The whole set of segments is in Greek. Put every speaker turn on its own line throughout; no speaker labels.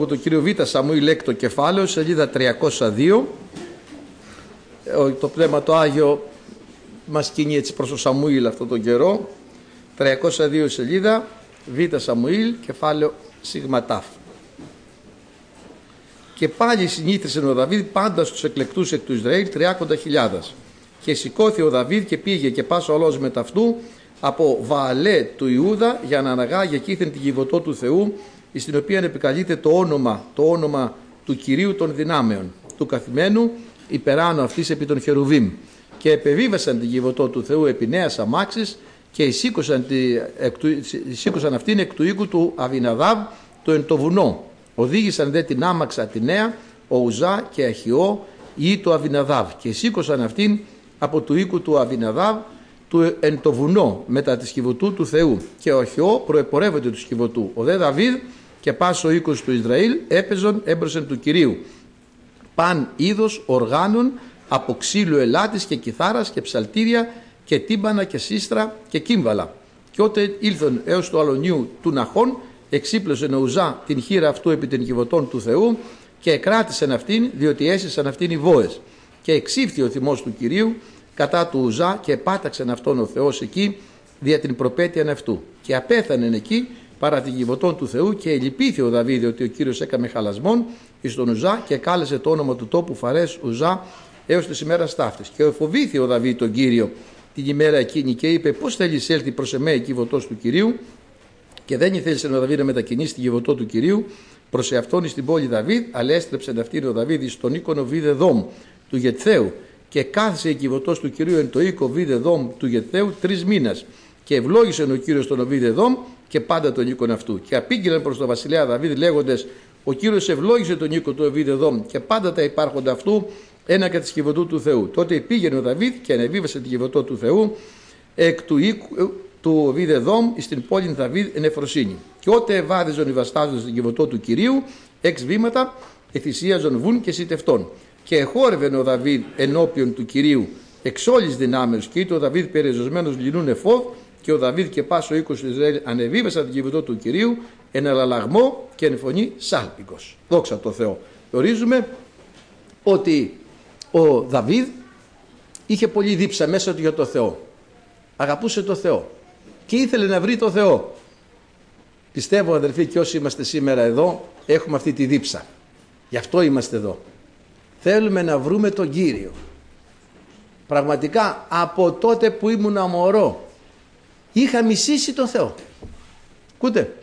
Το κύριο Β. Σαμουήλ έκτο κεφάλαιο, σελίδα 302. Το Πνεύμα το Άγιο μας κινεί έτσι προς το Σαμουήλ αυτόν τον καιρό. 302 σελίδα, Β. Σαμουήλ, κεφάλαιο σιγματάφ. Και πάλι συνήθισε ο Δαβίδ πάντα στους εκλεκτούς εκ του Ισραήλ 30.000. Και σηκώθη ο Δαβίδ και πήγε και πάσα ολός με ταυτού από Βααλέ του Ιούδα για να αναγάγει εκείθεν την κυβωτό του Θεού, στην οποία επικαλείται το όνομα του Κυρίου των δυνάμεων, του καθημένου υπεράνω αυτής επί των Χερουβίμ. Και επεβίβασαν την κυβωτό του Θεού επί νέας αμάξης και εισήκωσαν αυτήν εκ του οίκου του Αβιναδάβ το εν το βουνό. Οδήγησαν δε την άμαξα τη νέα, ο Ουζά και Αχιώ ή το Αβιναδάβ, και εισήκωσαν αυτήν από του οίκου του Αβιναδάβ του εν το βουνό μετά τη σκηβωτού του Θεού. Και ο Αχιώ προεπορεύεται του σκηβωτού. Ο δε Δαβίδ και πάσο ο οίκος του Ισραήλ έπαιζον έμπροσεν του Κυρίου παν είδος οργάνων από ξύλου ελάτης και κιθάρας και ψαλτήρια και τύμπανα και σύστρα και κύμβαλα. Και ότε ήλθον έως του αλωνίου του Ναχών, εξύπλωσεν ο Ουζά την χείρα αυτού επί των κυβωτών του Θεού και εκράτησεν αυτήν, διότι έσυσαν αυτήν οι βόες. Και εξήφθη ο θυμός του Κυρίου κατά του Ουζά και πάταξεν αυτόν ο Θεός εκεί δια την προπέτειαν αυτού. Και απέθανεν εκεί παρά την κυβωτών του Θεού, και ελυπήθη ο Δαβίδ ότι ο Κύριος έκαμε χαλασμόν εις τον Ουζά και κάλεσε το όνομα του τόπου Φαρές Ουζά έως της ημέρας ταύτης. Και φοβήθη ο Δαβίδ τον Κύριο την ημέρα εκείνη και είπε: πώς θέλεις έλθει προς εμέ η κυβωτός του Κυρίου? Και δεν ήθελε ο Δαβίδ να μετακινήσει την κυβωτό του Κυρίου προς εαυτόν εις την πόλη Δαβίδ, αλλά έστρεψε αυτήν ο Δαβίδ στον οίκονο Βίδε-Δόμ του Γετθαίου, και κάθισε η κυβωτός του Κυρίου εν το οίκο Βίδε-Δόμ του Γετθαίου 3 μήνες. Και ευλόγησε ο Κύριος τον Βίδε-Δόμ και πάντα τον οίκον αυτού. Και απήγγειλαν προς τον βασιλέα Δαβίδ λέγοντες: ο Κύριος ευλόγησε τον οίκο του Βίδε-Δόμ και πάντα τα υπάρχοντα αυτού ένακα της κυβωτού του Θεού. Τότε πήγαινε ο Δαβίδ και ανεβίβασε την κυβωτό του Θεού εκ του οίκου του Βίδε-Δόμ στην πόλη Δαβίδ εν εφροσύνη. Και ότε ευάδιζον οι βαστάζοντες την κυβωτό του Κυρίου, 6 βήματα εθυσίαζον βουν και σιτευτών. Και εχόρευεν ο Δαβίδ ενώπιον του Κυρίου εξ όλης δυνάμεως, και είτε ο Δαβίδ περιεζωσμένος λυνούν εφόδ, και ο Δαβίδ και πάσο οίκος του Ισραήλ ανεβίβασαν την κυβωτό του Κυρίου εν αλλαλαγμό και εν φωνή σάλπικος. Δόξα τω Θεώ. Γνωρίζουμε ότι ο Δαβίδ είχε πολύ δίψα μέσα του για το Θεό. Αγαπούσε το Θεό και ήθελε να βρει το Θεό. Πιστεύω, αδελφοί, και όσοι είμαστε σήμερα εδώ έχουμε αυτή τη δίψα. Γι' αυτό είμαστε εδώ. Θέλουμε να βρούμε τον Κύριο. Πραγματικά από τότε που ήμουν μωρό είχα μισήσει τον Θεό. Ακούτε.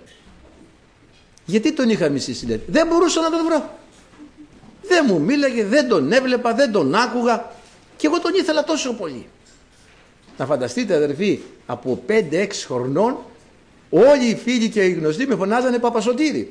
Γιατί τον είχα μισήσει, λέτε? Δεν μπορούσα να τον βρω. Δεν μου μίλαγε, δεν τον έβλεπα, δεν τον άκουγα, και εγώ τον ήθελα τόσο πολύ. Να φανταστείτε, αδερφοί, από 5-6 χρονών όλοι οι φίλοι και οι γνωστοί με φωνάζανε Παπασωτήρη.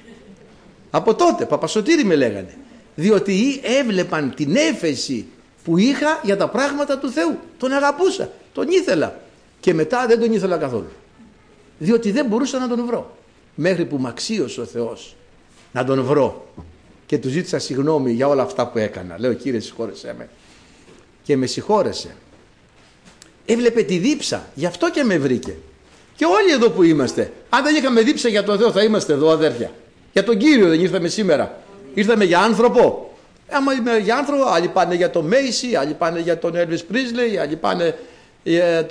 Από τότε Παπασωτήρη με λέγανε, διότι έβλεπαν την έφεση που είχα για τα πράγματα του Θεού. Τον αγαπούσα, τον ήθελα, και μετά δεν τον ήθελα καθόλου, διότι δεν μπορούσα να τον βρω, μέχρι που μ' αξίωσε ο Θεός να τον βρω και του ζήτησα συγγνώμη για όλα αυτά που έκανα. Λέω: Κύριε, συγχώρεσέ με. Και με συγχώρεσε. Έβλεπε τη δίψα, γι' αυτό και με βρήκε. Και όλοι εδώ που είμαστε, αν δεν είχαμε δίψα για τον Θεό, θα είμαστε εδώ, αδέρφια. Για τον Κύριο δεν ήρθαμε σήμερα? Ήρθαμε για άνθρωπο? Άμα είμαι για άνθρωπο, άλλοι πάνε για τον Μέισι, άλλοι πάνε για τον Έλβις Πρίσλεϊ, άλλοι πάνε για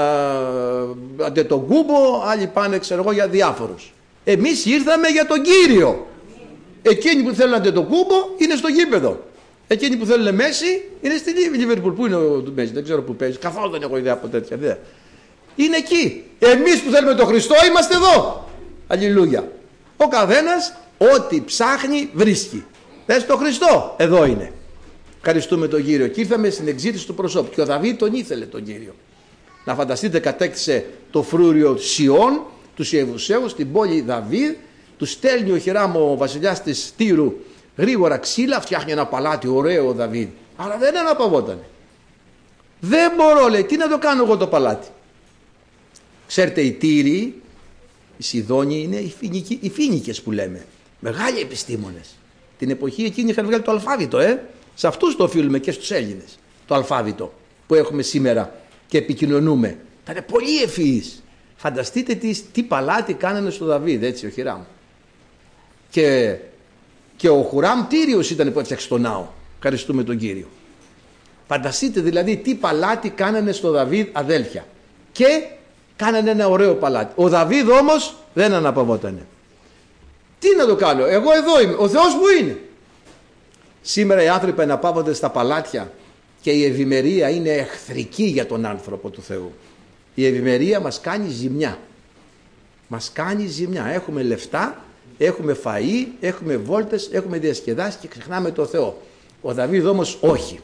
τον Κούμπο, άλλοι πάνε, ξέρω εγώ, για διάφορους. Εμείς ήρθαμε για τον Κύριο. Εκείνοι που θέλουν Αντετοκούμπο είναι στο γήπεδο. Εκείνοι που θέλουν Μέση είναι στη Λίβερπουλ. Πού είναι ο Μέση? Δεν ξέρω που παίζει. Καθόλου δεν έχω ιδέα από τέτοια ιδέα. Είναι εκεί. Εμείς που θέλουμε τον Χριστό είμαστε εδώ. Αλληλούια. Ο καθένας ό,τι ψάχνει βρίσκει. Θες τον Χριστό? Εδώ είναι. Ευχαριστούμε τον Κύριο. Και ήρθαμε στην εξήτηση του προσώπου. Και ο Δαβίδ τον ήθελε τον Κύριο. Να φανταστείτε, κατέκτησε το φρούριο Σιών, τους Ιεβουσαίους, στην πόλη Δαβίδ. Του στέλνει ο Χιράμ, ο βασιλιάς της Τύρου, γρήγορα ξύλα, φτιάχνει ένα παλάτι ωραίο ο Δαβίδ. Αλλά δεν αναπαυότανε. Δεν μπορώ, λέει, τι να το κάνω εγώ το παλάτι? Ξέρετε, οι Τύροι, οι Σιδόνιοι είναι οι Φίνικες που λέμε. Μεγάλοι επιστήμονες. Την εποχή εκείνη είχαν βγάλει το αλφάβητο, Σε αυτούς το οφείλουμε και στους Έλληνες. Το αλφάβητο που έχουμε σήμερα και επικοινωνούμε. Ήταν πολύ ευφυείς. Φανταστείτε τι παλάτι κάνανε στο Δαβίδ, έτσι, ο Χιράμ. Και Και ο Χουράμ Τύριος ήταν που έφτιαξε τον ναό. Ευχαριστούμε τον Κύριο. Φανταστείτε δηλαδή τι παλάτι κάνανε στο Δαβίδ αδέλφια. Και κάνανε ένα ωραίο παλάτι. Ο Δαβίδ όμως δεν αναπαυότανε. Τι να το κάνω, εγώ εδώ είμαι, ο Θεός μου είναι. Σήμερα οι άνθρωποι αναπαύονται στα παλάτια και η ευημερία είναι εχθρική για τον άνθρωπο του Θεού. Η ευημερία μας κάνει ζημιά. Μας κάνει ζημιά. Έχουμε λεφτά, έχουμε φαΐ, έχουμε βόλτες, έχουμε διασκεδάσεις και ξεχνάμε το Θεό. Ο Δαβίδ όμως όχι.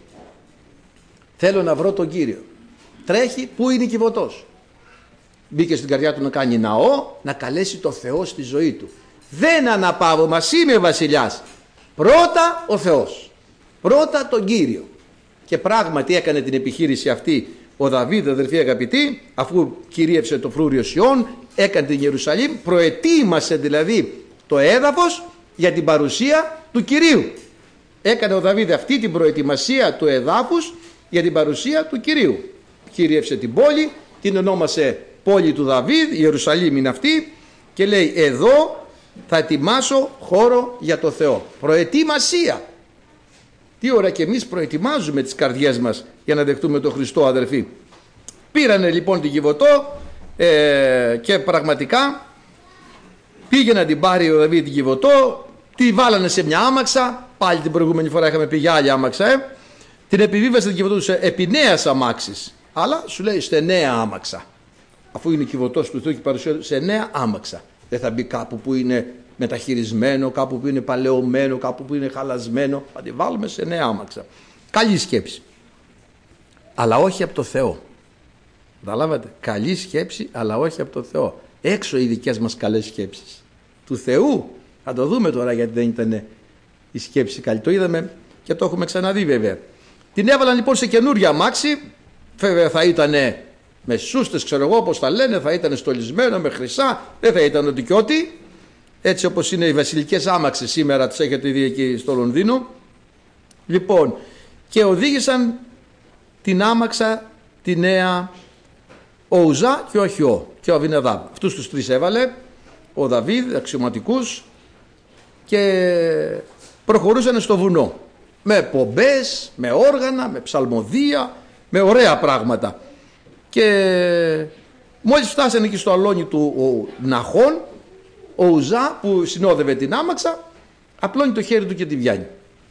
Θέλω να βρω τον Κύριο. Τρέχει, πού είναι κυβωτός. Μπήκε στην καρδιά του να κάνει ναό, να καλέσει το Θεό στη ζωή του. Δεν αναπαύω, μας είμαι βασιλιάς. Πρώτα ο Θεός. Πρώτα τον Κύριο. Και πράγματι έκανε την επιχείρηση αυτή ο Δαβίδ, αδερφοί αγαπητοί, αφού κυρίευσε το φρούριο Σιών, έκανε την Ιερουσαλήμ, προετοίμασε δηλαδή το έδαφος για την παρουσία του Κυρίου. Έκανε ο Δαβίδ αυτή την προετοιμασία του εδάφους για την παρουσία του Κυρίου. Κυρίευσε την πόλη, την ονόμασε πόλη του Δαβίδ, η Ιερουσαλήμ είναι αυτή, και λέει εδώ θα ετοιμάσω χώρο για το Θεό. Προετοιμασία. Τι ώρα και εμείς προετοιμάζουμε τις καρδιές μας για να δεχτούμε τον Χριστό, αδερφοί. Πήρανε λοιπόν την Κιβωτό και πραγματικά πήγε να την πάρει ο Δαβίδ την Κιβωτό, τη βάλανε σε μια άμαξα, πάλι την προηγούμενη φορά είχαμε πει για άλλη άμαξα, την επιβίβασε την Κιβωτό του επί νέας αμάξης, αλλά σου λέει σε νέα άμαξα, αφού είναι Κιβωτός του Θεού και παρουσία σε νέα άμαξα. Δεν θα μπει κάπου που είναι μεταχειρισμένο, κάπου που είναι παλαιωμένο, κάπου που είναι χαλασμένο. Θα τη βάλουμε σε νέα άμαξα. Καλή σκέψη. Αλλά όχι από το Θεό. Καταλάβατε. Καλή σκέψη, αλλά όχι από το Θεό. Έξω οι δικές μας καλές σκέψεις. Του Θεού. Θα το δούμε τώρα γιατί δεν ήταν η σκέψη καλή. Το είδαμε και το έχουμε ξαναδεί βέβαια. Την έβαλαν λοιπόν σε καινούρια αμάξι. Βέβαια θα ήταν με σούστες, ξέρω εγώ πώς τα λένε, θα ήταν στολισμένο με χρυσά, δεν θα ήταν ότι και ό,τι. Έτσι όπως είναι οι βασιλικές άμαξες σήμερα, τις έχετε δει εκεί στο Λονδίνο. Λοιπόν, και οδήγησαν την άμαξα τη νέα ο Ουζά και ο Αχιώ και ο Αβιναδάβ. Αυτούς τους τρεις έβαλε ο Δαβίδ, αξιωματικούς, και προχωρούσαν στο βουνό. Με πομπές, με όργανα, με ψαλμοδία, με ωραία πράγματα. Και μόλις φτάσανε εκεί στο αλόνι του Ναχών, ο Ουζά που συνόδευε την άμαξα απλώνει το χέρι του και τη βιάνει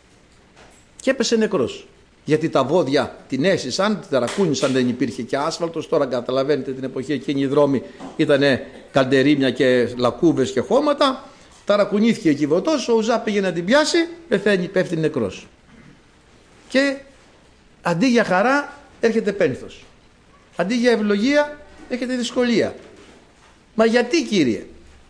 και έπεσε νεκρός, γιατί τα βόδια την έσυσαν, την ταρακούνησαν, δεν υπήρχε και άσφαλτος. Τώρα καταλαβαίνετε την εποχή εκείνη οι δρόμοι ήταν καλντερίμια και λακκούβες και χώματα. Ταρακουνήθηκε εκεί Κιβωτός, ο Ουζά πήγε να την πιάσει, πεθαίνει, πέφτει νεκρός. Και αντί για χαρά έρχεται πένθος, αντί για ευλογία έχετε δυσκολία. Μα γιατί, Κύριε?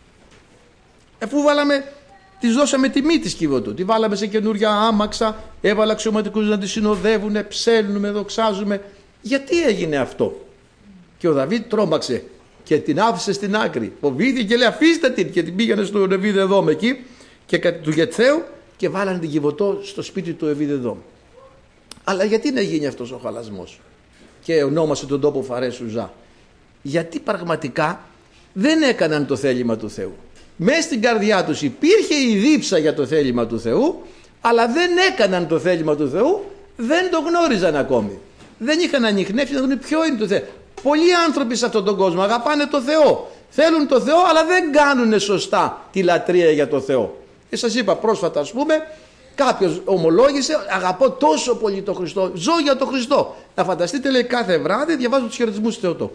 Αφού της δώσαμε τιμή της Κιβωτού, τη βάλαμε σε καινούρια άμαξα, έβαλα αξιωματικούς να τη συνοδεύουνε, ψέλνουμε, δοξάζουμε. Γιατί έγινε αυτό? Και ο Δαβίδ τρόμαξε και την άφησε στην άκρη. Φοβήθηκε και λέει αφήστε την, και την πήγανε στον Εβίδεδόμ εκεί και του Γετθαίου και βάλανε την Κιβωτό στο σπίτι του Εβίδεδόμ. Αλλά γιατί να γίνει αυτός ο χαλασμός? Και ονόμασε τον τόπο Φαρές Ουζά. Γιατί πραγματικά δεν έκαναν το θέλημα του Θεού. Μέσα στην καρδιά τους υπήρχε η δίψα για το θέλημα του Θεού, αλλά δεν έκαναν το θέλημα του Θεού, δεν το γνώριζαν ακόμη. Δεν είχαν ανιχνεύσει να δουν ποιο είναι το Θεό. Πολλοί άνθρωποι σε αυτόν τον κόσμο αγαπάνε το Θεό, θέλουν το Θεό, αλλά δεν κάνουν σωστά τη λατρεία για το Θεό. Και σας είπα πρόσφατα, ας πούμε, κάποιος ομολόγησε, αγαπώ τόσο πολύ τον Χριστό, ζω για τον Χριστό. Να φανταστείτε, λέει, κάθε βράδυ διαβάζω τους χαιρετισμούς του Θεοτόκου.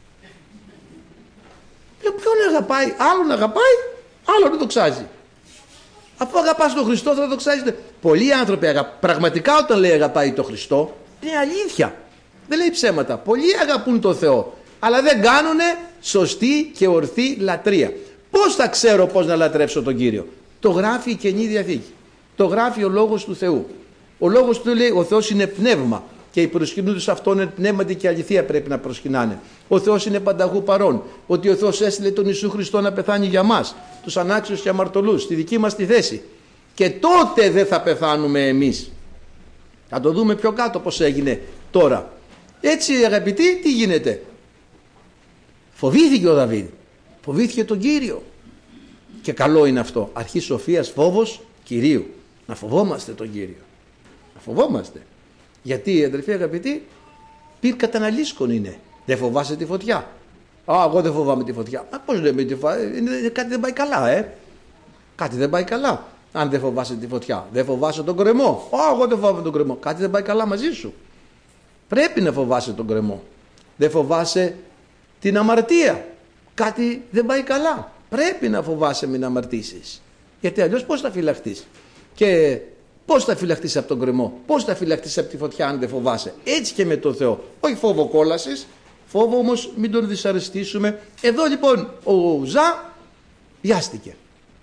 Ποιον αγαπάει? Άλλον αγαπάει, άλλον δοξάζει. Αφού αγαπάς τον Χριστό θα δοξάζεις. Πολλοί άνθρωποι πραγματικά όταν λέει αγαπάει τον Χριστό, είναι αλήθεια. Δεν λέει ψέματα. Πολλοί αγαπούν τον Θεό, αλλά δεν κάνουν σωστή και ορθή λατρεία. Πώς θα ξέρω πώς να λατρέψω τον Κύριο? Το γράφει η Καινή Διαθήκη. Το γράφει ο Λόγος του Θεού. Ο Λόγος του λέει ο Θεός είναι πνεύμα και οι προσκυνούντες αυτόν είναι πνεύματι και αληθεία πρέπει να προσκυνάνε. Ο Θεός είναι πανταχού παρών. Ότι ο Θεός έστειλε τον Ιησού Χριστό να πεθάνει για μας, τους ανάξιους και αμαρτωλούς, στη δική μας τη θέση. Και τότε δεν θα πεθάνουμε εμείς. Θα το δούμε πιο κάτω πώς έγινε τώρα. Έτσι αγαπητοί, τι γίνεται? Φοβήθηκε ο Δαβίδ. Φοβήθηκε τον Κύριο. Και καλό είναι αυτό. Αρχή σοφίας φόβος Κυρίου. Να φοβόμαστε τον Κύριο. Να φοβόμαστε. Γιατί, αδελφοί αγαπητοί, πυρ καταναλύσκον είναι. Δεν φοβάσαι τη φωτιά? Εγώ δεν φοβάμαι τη φωτιά. Μα πώς λέμε τη φωτιά? Κάτι δεν πάει καλά, Κάτι δεν πάει καλά. Αν δεν φοβάσαι τη φωτιά. Δεν φοβάσαι τον κρεμό? Εγώ δεν φοβάμαι τον κρεμό. Κάτι δεν πάει καλά μαζί σου. Πρέπει να φοβάσαι τον κρεμό. Δεν φοβάσαι την αμαρτία. Κάτι δεν πάει καλά. Πρέπει να φοβάσαι μην αμαρτήσεις. Γιατί αλλιώς πώς θα φυλαχτείς? Και πώς θα φυλαχτείς από τον κρεμό? Πώς θα φυλαχτείς από τη φωτιά αν δεν φοβάσαι? Έτσι και με τον Θεό. Όχι φόβο κόλασης, φόβο όμως μην τον δυσαρεστήσουμε. Εδώ λοιπόν ο Ουζά βιάστηκε.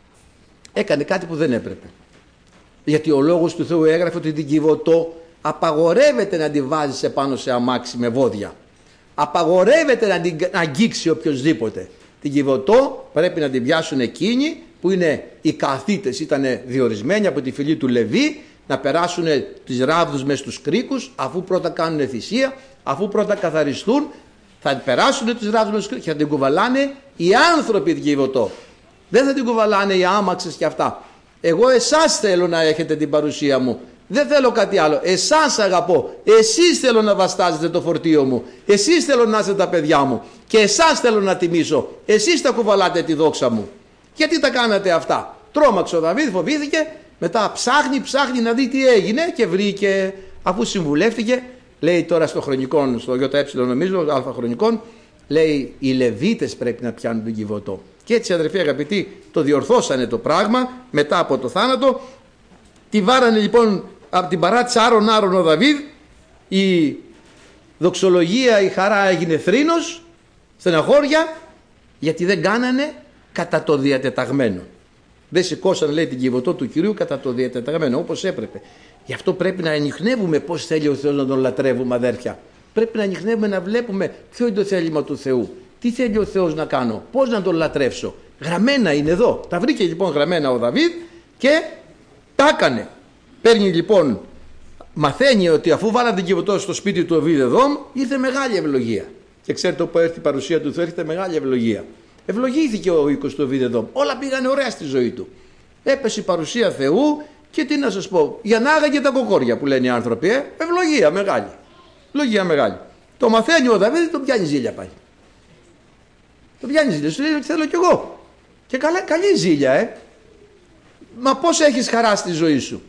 Έκανε κάτι που δεν έπρεπε. Γιατί ο λόγος του Θεού έγραφε ότι την Κιβωτό απαγορεύεται να τη βάζεις επάνω σε αμάξι με βόδια. Απαγορεύεται να την αγγίξει οποιοσδήποτε. Την Κιβωτό πρέπει να την πιάσουν εκείνοι που είναι οι καθήτες, ήταν διορισμένοι από τη φυλή του Λεβί, να περάσουν τις ράβδους μες στους κρίκους, αφού πρώτα κάνουν θυσία, αφού πρώτα καθαριστούν, θα περάσουν τις ράβδους μες στους κρίκους και θα την κουβαλάνε οι άνθρωποι την Κιβωτό. Δεν θα την κουβαλάνε οι άμαξες και αυτά. Εγώ εσάς θέλω να έχετε την παρουσία μου. Δεν θέλω κάτι άλλο. Εσάς αγαπώ. Εσείς θέλω να βαστάζετε το φορτίο μου. Εσείς θέλω να είστε τα παιδιά μου. Και εσάς θέλω να τιμήσω. Εσείς θα κουβαλάτε τη δόξα μου. Γιατί τα κάνατε αυτά? Τρόμαξε ο Δαβίδ, φοβήθηκε. Μετά ψάχνει να δει τι έγινε και βρήκε, αφού συμβουλεύτηκε, λέει τώρα στο χρονικό, στο ΙΕ νομίζω, αλφα χρονικών, λέει οι Λεβίτες πρέπει να πιάνουν τον Κιβωτό. Και έτσι, αδερφοί αγαπητοί, το διορθώσανε το πράγμα μετά από το θάνατο. Τη βάρανε λοιπόν από την παράτηση άρον ο Δαβίδ. Η δοξολογία, η χαρά έγινε θρήνος, στεναχώρια, γιατί δεν κάνανε κατά το διατεταγμένο. Δεν σηκώσαν, λέει, την Κιβωτό του Κυρίου κατά το διατεταγμένο, όπως έπρεπε. Γι' αυτό πρέπει να ανιχνεύουμε πώς θέλει ο Θεός να τον λατρεύουμε, αδέρφια. Πρέπει να ανιχνεύουμε, να βλέπουμε ποιο είναι το θέλημα του Θεού. Τι θέλει ο Θεός να κάνω, πώς να τον λατρεύσω. Γραμμένα είναι εδώ. Τα βρήκε λοιπόν γραμμένα ο Δαβίδ και τα έκανε. Παίρνει λοιπόν, μαθαίνει ότι αφού βάλανε την Κιβωτό στο σπίτι του Οβίδεδομ, ήρθε μεγάλη ευλογία. Και ξέρετε, όπου έρθει η παρουσία του Θεού, έρχεται μεγάλη ευλογία. Ευλογήθηκε ο οίκος του Οβίδεδομ. Όλα πήγανε ωραία στη ζωή του. Έπεσε η παρουσία Θεού και τι να σας πω, για να άγαγε τα κοκόρια που λένε οι άνθρωποι. Ευλογία μεγάλη. Ευλογία μεγάλη. Το μαθαίνει ο Δαβίδ, τον πιάνει ζήλια πάλι. Το πιάνει ζήλια, σου λέει ότι θέλω κι εγώ. Και καλή ζήλια, Μα πώς έχεις χαρά στη ζωή σου?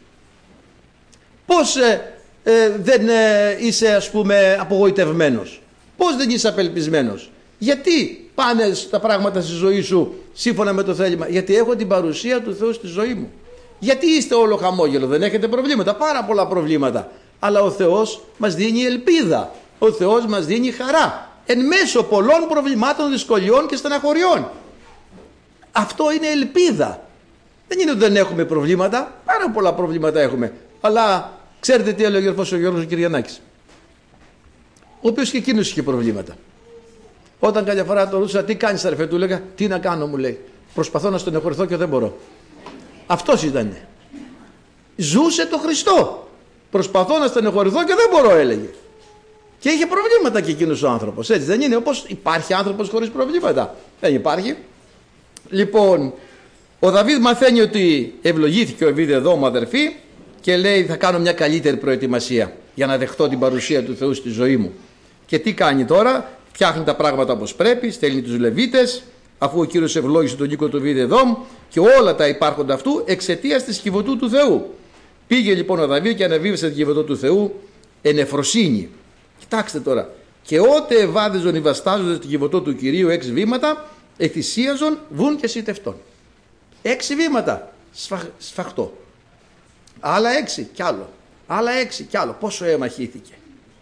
Πώς δεν είσαι, ας πούμε, απογοητευμένος? Πώς δεν είσαι απελπισμένος? Γιατί πάνε τα πράγματα στη ζωή σου σύμφωνα με το θέλημα? Γιατί έχω την παρουσία του Θεού στη ζωή μου. Γιατί είστε όλο χαμόγελο? Δεν έχετε προβλήματα? Πάρα πολλά προβλήματα. Αλλά ο Θεός μας δίνει ελπίδα. Ο Θεός μας δίνει χαρά. Εν μέσω πολλών προβλημάτων, δυσκολιών και στεναχωριών. Αυτό είναι ελπίδα. Δεν είναι ότι δεν έχουμε προβλήματα. Πάρα πολλά προβλήματα έχουμε. Αλλά ξέρετε τι έλεγε ο Γιώργος ο Κυριανάκης, ο οποίος και εκείνος είχε προβλήματα. Όταν κάποια φορά το ρωτούσα τι κάνεις αδερφέ, του έλεγα τι να κάνω, μου λέει, προσπαθώ να στενοχωρηθώ και δεν μπορώ. Αυτός ήταν. Ζούσε το Χριστό. Προσπαθώ να στενοχωρηθώ και δεν μπορώ, έλεγε. Και είχε προβλήματα και εκείνος ο άνθρωπος. Έτσι δεν είναι? Όπως υπάρχει άνθρωπος χωρίς προβλήματα? Δεν υπάρχει. Λοιπόν, ο Δαβίδ μαθαίνει ότι ευλογήθηκε ο Οβίδεδομ, αδερφή, και λέει θα κάνω μια καλύτερη προετοιμασία για να δεχτώ την παρουσία του Θεού στη ζωή μου. Και τι κάνει τώρα? Φτιάχνει τα πράγματα όπως πρέπει, στέλνει τους Λεβίτες, αφού ο Κύριος ευλόγησε τον οίκο του Οβίδεδομ και όλα τα υπάρχοντα αυτού εξαιτίας της Κιβωτού του Θεού. Πήγε λοιπόν ο Δαβίδ και ανεβίβασε την Κιβωτό του Θεού εν εφροσύνη. Κοιτάξτε τώρα. Και ότε ευάδιζον οι βαστάζοντες την Κιβωτό του Κυρίου 6 βήματα, εθυσίαζον βουν και σιτευτών. 6 βήματα. Σφαχτό. Άλλα 6 κι άλλο. Άλλα 6 κι άλλο. Πόσο αίμα χύθηκε.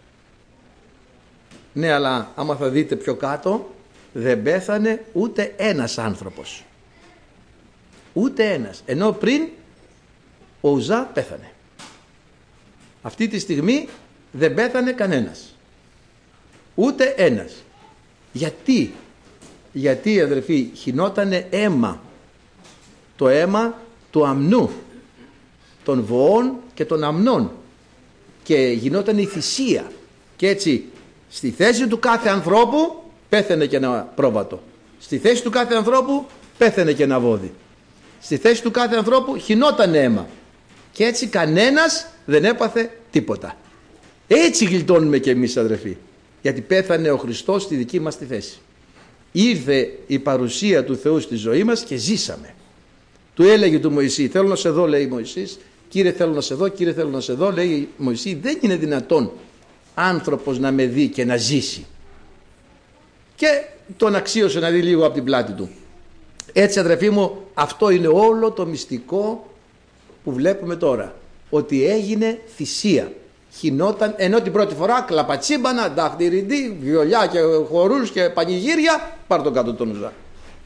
Ναι, αλλά άμα θα δείτε πιο κάτω, δεν πέθανε ούτε ένας άνθρωπος. Ούτε ένας. Ενώ πριν ο Ουζά πέθανε. Αυτή τη στιγμή δεν πέθανε κανένας. Ούτε ένας. Γιατί? Γιατί, αδερφοί, χυνότανε αίμα. Το αίμα του αμνού, των βοών και των αμνών, και γινόταν η θυσία. Και έτσι στη θέση του κάθε ανθρώπου πέθανε και ένα πρόβατο. Στη θέση του κάθε ανθρώπου πέθανε και ένα βόδι. στη θέση του κάθε ανθρώπου χυνόταν αίμα. Και έτσι κανένας δεν έπαθε τίποτα. Έτσι γλιτώνουμε και εμείς, αδερφοί. Γιατί πέθανε ο Χριστός στη δική μας τη θέση. Ήρθε η παρουσία του Θεού στη ζωή μας και ζήσαμε. Του έλεγε του Μωυσή, θέλω να σε δω, λέει Μωυσής. Κύριε, θέλω να σε δω, κύριε, θέλω να σε δω. Λέει Μωυσή, δεν είναι δυνατόν άνθρωπος να με δει και να ζήσει. Και τον αξίωσε να δει λίγο από την πλάτη του. Έτσι, αδερφοί μου, αυτό είναι όλο το μυστικό που βλέπουμε τώρα. Ότι έγινε θυσία. Χινόταν, ενώ την πρώτη φορά κλαπατσίμπανα, δαχτυριντή, βιολιά και χορούς και πανηγύρια, πάρ' τον κάτω τον Ουζά.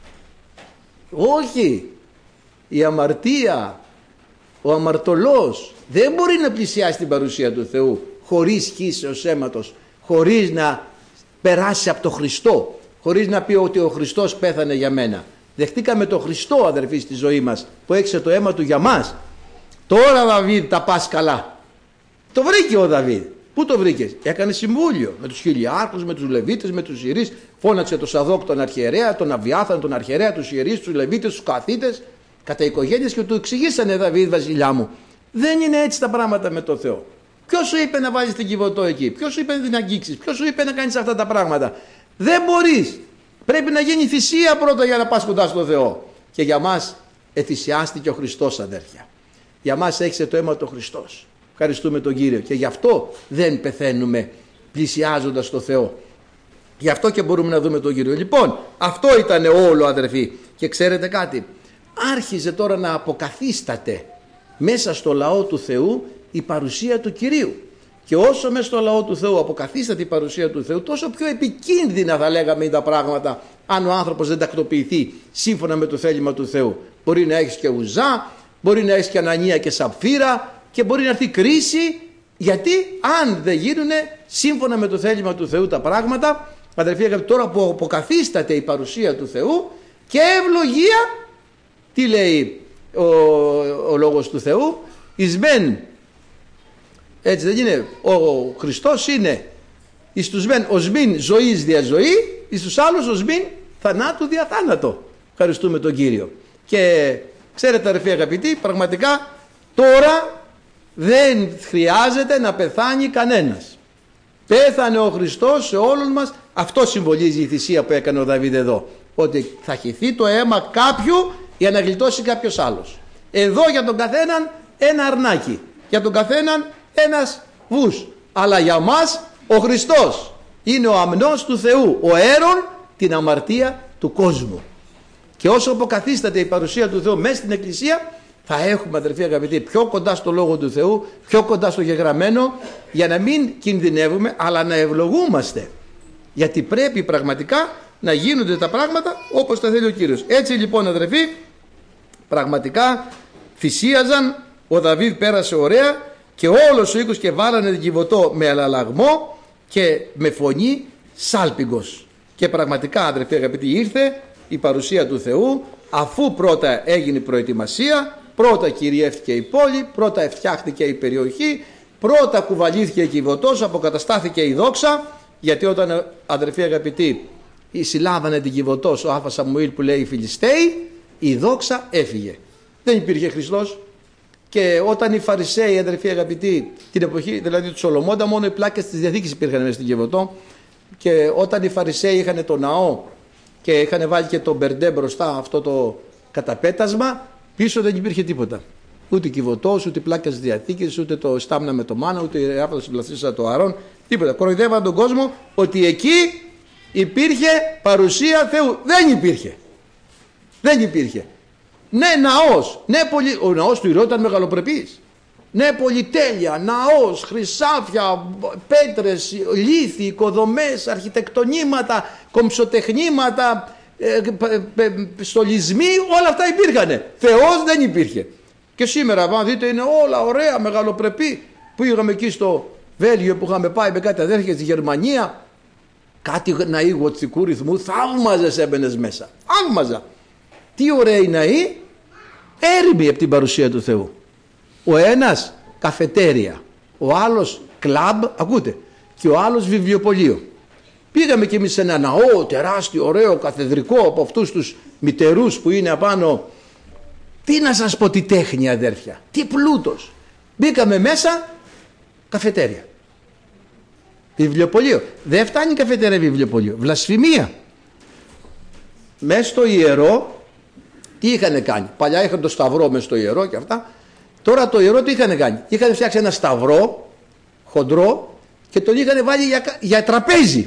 Όχι. Η αμαρτία, ο αμαρτωλός δεν μπορεί να πλησιάσει την παρουσία του Θεού χωρίς χύσεως αίματος, χωρίς να περάσει από το Χριστό, χωρίς να πει ότι ο Χριστός πέθανε για μένα. Δεχτήκαμε τον Χριστό, αδερφοί, στη ζωή μας, που έξε το αίμα του για μας. Τώρα, Δαβίδ, τα πας καλά. Το βρήκε ο Δαβίδ. Πού το βρήκε? Έκανε συμβούλιο με τους χιλιάρχους, με τους Λεβίτες, με τους ιερείς. Φώναξε τον Σαδόκ τον αρχιερέα, τον Αβιάθαν τον αρχιερέα, τους ιερείς, τους Λεβίτες, τους καθήτες, κατά οικογένειες, και του εξηγήσανε, Δαβίδ, βασιλιά μου, δεν είναι έτσι τα πράγματα με τον Θεό. Ποιος σου είπε να βάλεις την Κιβωτό εκεί? Ποιος σου είπε να την αγγίξεις? Ποιος σου είπε να κάνεις αυτά τα πράγματα? Δεν μπορείς. Πρέπει να γίνει θυσία πρώτα για να πας κοντά στον Θεό. Και για μας εθυσιάστηκε ο Χριστός, αδέρφια. Για μας έχισε το αίμα του Χριστός. Ευχαριστούμε τον Κύριο. Και γι' αυτό δεν πεθαίνουμε πλησιάζοντας τον Θεό. Γι' αυτό και μπορούμε να δούμε τον Κύριο. Λοιπόν, αυτό ήταν όλο, αδερφοί. Και ξέρετε κάτι? Άρχιζε τώρα να αποκαθίσταται μέσα στο λαό του Θεού η παρουσία του Κυρίου. Και όσο μέσα στο λαό του Θεού αποκαθίσταται η παρουσία του Θεού, τόσο πιο επικίνδυνα θα λέγαμε τα πράγματα, αν ο άνθρωπος δεν τακτοποιηθεί σύμφωνα με το θέλημα του Θεού. Μπορεί να έχεις και Ουζά, μπορεί να έχεις και Ανανία και Σαπφύρα, και μπορεί να έρθει κρίση, γιατί αν δεν γίνουν σύμφωνα με το θέλημα του Θεού τα πράγματα, αδερφοί, τώρα που αποκαθίσταται η παρουσία του Θεού και ευλογία, τι λέει ο λόγος του Θεού? Ισμεν, έτσι δεν είναι? Ο Χριστός είναι εις τους μεν οσμήν ζωής δια ζωή, εις τους άλλους οσμήν θανάτου δια θάνατο. Ευχαριστούμε τον Κύριο. Και ξέρετε, αδερφοί αγαπητοί, πραγματικά τώρα δεν χρειάζεται να πεθάνει κανένας. Πέθανε ο Χριστός σε όλους μας. Αυτό συμβολίζει η θυσία που έκανε ο Δαβίδ εδώ. Ότι θα χυθεί το αίμα κάποιου για να γλιτώσει κάποιος άλλος. Εδώ για τον καθέναν ένα αρνάκι. Για τον καθέναν ένας βους. Αλλά για μας ο Χριστός είναι ο αμνός του Θεού. Ο αίρον την αμαρτία του κόσμου. Και όσο αποκαθίσταται η παρουσία του Θεού μέσα στην Εκκλησία, θα έχουμε, αδερφοί αγαπητοί, πιο κοντά στο Λόγο του Θεού, πιο κοντά στο γεγραμμένο, για να μην κινδυνεύουμε, αλλά να ευλογούμαστε. Γιατί πρέπει πραγματικά να γίνονται τα πράγματα όπως τα θέλει ο Κύριος. Έτσι λοιπόν, αδερφοί, πραγματικά θυσίαζαν. Ο Δαβίδ πέρασε ωραία και όλος ο οίκος και βάλανε την Κιβωτό με αλλαλαγμό και με φωνή σάλπιγγος. Και πραγματικά, αδερφοί αγαπητοί, ήρθε η παρουσία του Θεού, αφού πρώτα έγινε η προετοιμασία, πρώτα κυριεύτηκε η πόλη, πρώτα φτιάχτηκε η περιοχή, πρώτα κουβαλήθηκε η Κιβωτός, αποκαταστάθηκε η δόξα. Γιατί όταν, αδερφοί αγαπητοί, συλλάβανε την Κιβωτό, ο Άλφα Σαμουήλ που λέει οι Φιλιστέοι, η δόξα έφυγε. Δεν υπήρχε Χριστός. Και όταν οι Φαρισαίοι, αδερφοί αγαπητοί, την εποχή δηλαδή του Σολομώντα, μόνο οι πλάκες της Διαθήκης υπήρχαν μέσα στην Κιβωτό. Και όταν οι Φαρισαίοι είχαν το ναό και είχαν βάλει και το μπερντέ μπροστά, αυτό το καταπέτασμα, πίσω δεν υπήρχε τίποτα. Ούτε Κιβωτός, ούτε πλάκες της Διαθήκης, ούτε το στάμνα με το μάνα, ούτε η άπλα συμπλαστήσα το Αρών, τίποτα. Κοροϊδεύαν τον κόσμο ότι εκεί υπήρχε παρουσία Θεού. Δεν υπήρχε. Δεν υπήρχε. Ναι, ναός. Ναι, ο ναός του Ηρώου ήταν μεγαλοπρεπής. Ναι, πολυτέλεια, ναός, χρυσάφια, πέτρες, λίθοι, οικοδομές, αρχιτεκτονήματα, κομψοτεχνήματα, στολισμοί, όλα αυτά υπήρχανε. Θεός δεν υπήρχε. Και σήμερα, αν δείτε, είναι όλα ωραία, μεγαλοπρεπή. Που είχαμε εκεί στο Βέλγιο που είχαμε πάει με κάτι αδέρφια στη Γερμανία, κάτι ναοί γοτθικού ρυθμού, θαύμαζες, έμπαινες μέσα. Θαύμαζα. Τι ωραίοι ναοί, έρημοι από την παρουσία του Θεού. Ο ένας καφετέρια, ο άλλος κλαμπ, ακούτε, και ο άλλος βιβλιοπωλείο. Πήγαμε κι εμείς σε ένα ναό τεράστιο, ωραίο, καθεδρικό, από αυτούς τους μητερούς που είναι απάνω Τι να σας πω, τι τέχνη, αδέρφια, τι πλούτος. Μπήκαμε μέσα, καφετέρια, βιβλιοπωλείο. Δεν φτάνει καφετέρια, βιβλιοπωλείο, βλασφημία. Μέσα στο ιερό τι είχαν κάνει? Παλιά είχαν το σταυρό μέσα στο ιερό και αυτά. Τώρα το ιερό τι είχαν κάνει? Είχαν φτιάξει ένα σταυρό χοντρό και τον είχαν βάλει για τραπέζι.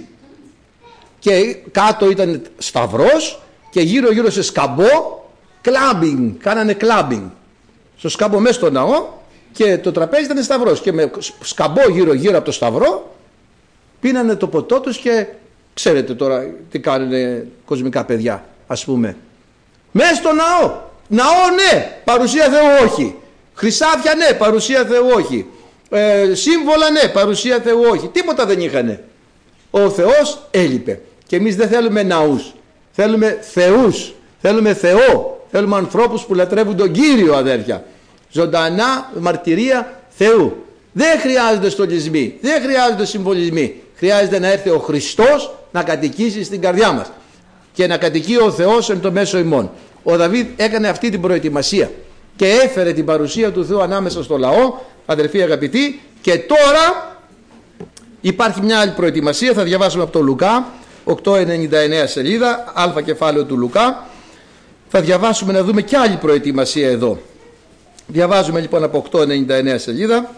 Και κάτω ήταν σταυρός και γύρω γύρω σε σκαμπό κλάμπινγκ. Κάνανε κλάμπινγκ στο σκαμπό μέσα στο ναό και το τραπέζι ήταν σταυρός. Και με σκαμπό γύρω γύρω από το σταυρό πίνανε το ποτό τους και ξέρετε τώρα τι κάνουν κοσμικά παιδιά, ας πούμε. Μέσα στο ναό. Ναό ναι, παρουσία Θεού όχι. Χρυσάφια ναι, παρουσία Θεού όχι. Σύμβολα ναι, παρουσία Θεού όχι. Τίποτα δεν είχανε. Ο Θεός έλειπε. Και εμείς δεν θέλουμε ναούς. Θέλουμε θεούς. Θέλουμε Θεό. Θέλουμε ανθρώπους που λατρεύουν τον Κύριο, αδέρφια. Ζωντανά μαρτυρία Θεού. Δεν χρειάζονται στολισμοί. Δεν χρειάζονται συμβολισμοί. Χρειάζεται να έρθει ο Χριστός να κατοικήσει στην καρδιά μας. Και να κατοικεί ο Θεός εν το μέσο ημών. Ο Δαβίδ έκανε αυτή την προετοιμασία και έφερε την παρουσία του Θεού ανάμεσα στο λαό, αδερφοί αγαπητοί. Και τώρα υπάρχει μια άλλη προετοιμασία. Θα διαβάσουμε από το Λουκά 899 σελίδα, α κεφάλαιο του Λουκά. Θα διαβάσουμε να δούμε και άλλη προετοιμασία εδώ. Διαβάζουμε λοιπόν από 899 σελίδα,